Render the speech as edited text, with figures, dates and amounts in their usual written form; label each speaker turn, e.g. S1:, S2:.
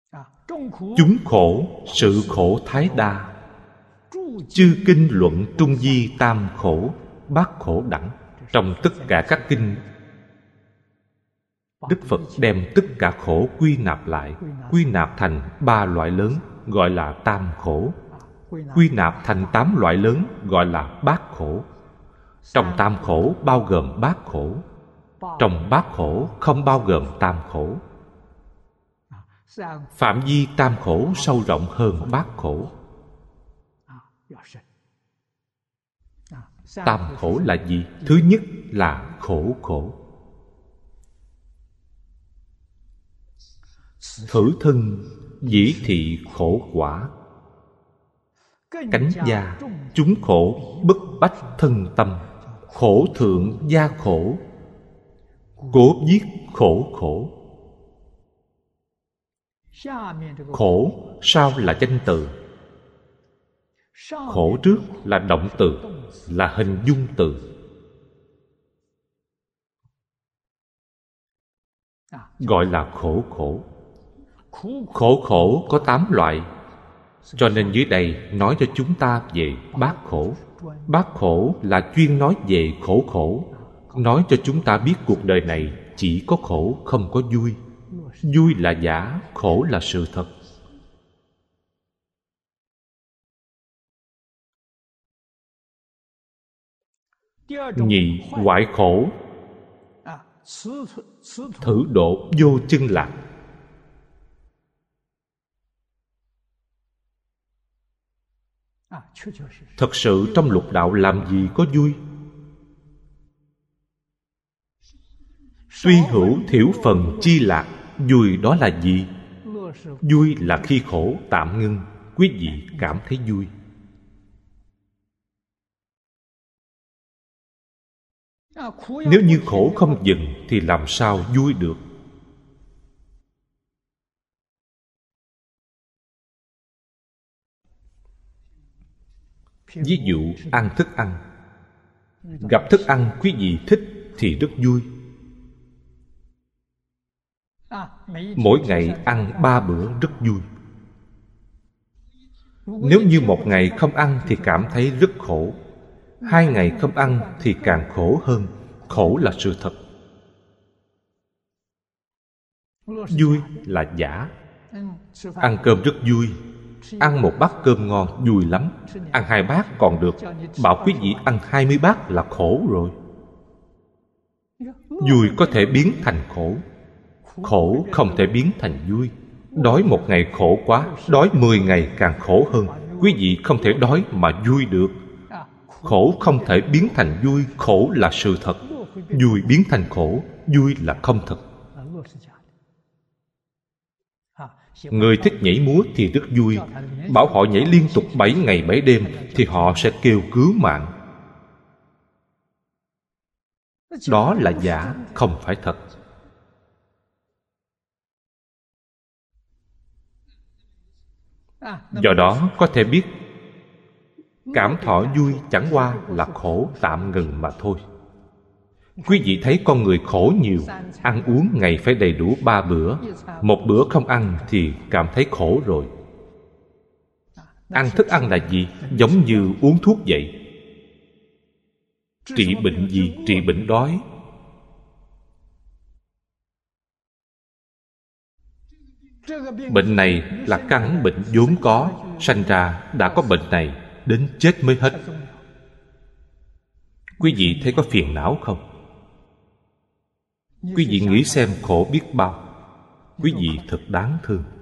S1: Chúng khổ, sự khổ thái đa. Chư kinh luận trung di tam khổ, bát khổ đẳng. Trong tất cả các kinh, Đức Phật đem tất cả khổ quy nạp lại, quy nạp thành 3 loại lớn, gọi là tam khổ. Quy nạp thành 8 loại lớn, gọi là bát khổ. Trong tam khổ bao gồm bát khổ, trong bát khổ không bao gồm tam khổ. Phạm vi tam khổ sâu rộng hơn bát khổ. Tam khổ là gì? Thứ nhất là khổ khổ. Thử thân dĩ thị khổ quả. Cánh gia chúng khổ bức bách thân tâm. Khổ thượng gia khổ, cố giết khổ khổ. Khổ sau là danh từ, khổ trước là động từ, là hình dung từ. Gọi là khổ khổ. Khổ khổ có 8 loại. Cho nên dưới đây nói cho chúng ta về bát khổ. Bát khổ là chuyên nói về khổ khổ, nói cho chúng ta biết cuộc đời này chỉ có khổ, không có vui. Vui là giả, khổ là sự thật. Nhị hoại khổ, thử độ vô chân lạc. Thật sự trong lục đạo làm gì có vui? Tuy hữu thiểu phần chi lạc. Vui đó là gì? Vui là khi khổ tạm ngưng, quý vị cảm thấy vui. Nếu như khổ không dừng thì làm sao vui được? Ví dụ ăn thức ăn. Gặp thức ăn quý vị thích thì rất vui. Mỗi ngày ăn 3 bữa rất vui. Nếu như một ngày không ăn thì cảm thấy rất khổ. 2 ngày không ăn thì càng khổ hơn. Khổ là sự thật. Vui là giả. Ăn cơm rất vui. Ăn một bát cơm ngon vui lắm. Ăn 2 bát còn được. Bảo quý vị ăn 20 bát là khổ rồi. Vui có thể biến thành khổ. Khổ không thể biến thành vui. Đói một ngày khổ quá, đói 10 ngày càng khổ hơn. Quý vị không thể đói mà vui được. Khổ không thể biến thành vui. Khổ là sự thật. Vui biến thành khổ. Vui là không thật. Người thích nhảy múa thì rất vui. Bảo họ nhảy liên tục 7 ngày 7 đêm thì họ sẽ kêu cứu mạng. Đó là giả, không phải thật. Do đó có thể biết cảm thọ vui chẳng qua là khổ tạm ngừng mà thôi. Quý vị thấy con người khổ nhiều. Ăn uống ngày phải đầy đủ 3 bữa. Một bữa không ăn thì cảm thấy khổ rồi. Ăn thức ăn là gì? Giống như uống thuốc vậy. Trị bệnh gì? Trị bệnh đói. Bệnh này là căn bệnh vốn có. Sanh ra đã có bệnh này, đến chết mới hết. Quý vị thấy có phiền não không? Quý vị nghĩ xem khổ biết bao. Quý vị thật đáng thương.